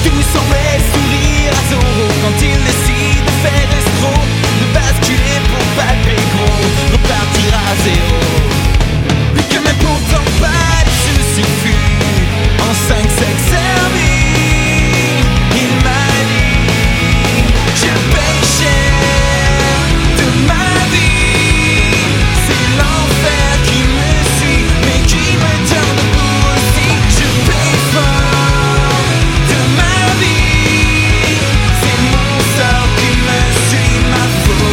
Tout semblait sourire à Zorro quand il décide de faire escroc, de basculer pour palper gros, repartir à zéro. Mais que même pourtant pas de souci en 5 sex servis. Il m'a dit je paye cher de ma vie. C'est l'enfer qui me suit mais qui me tient debout aussi. Je paye fort de ma vie. C'est mon sort qui me suit, ma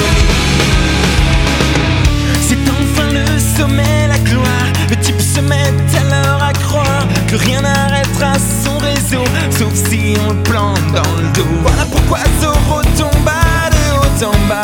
folie. C'est enfin le sommet, la gloire. Le type se met alors à croire que rien n'arrêtera son réseau, sauf si on le plante dans le dos. Voilà pourquoi Zorro tomba de haut en bas.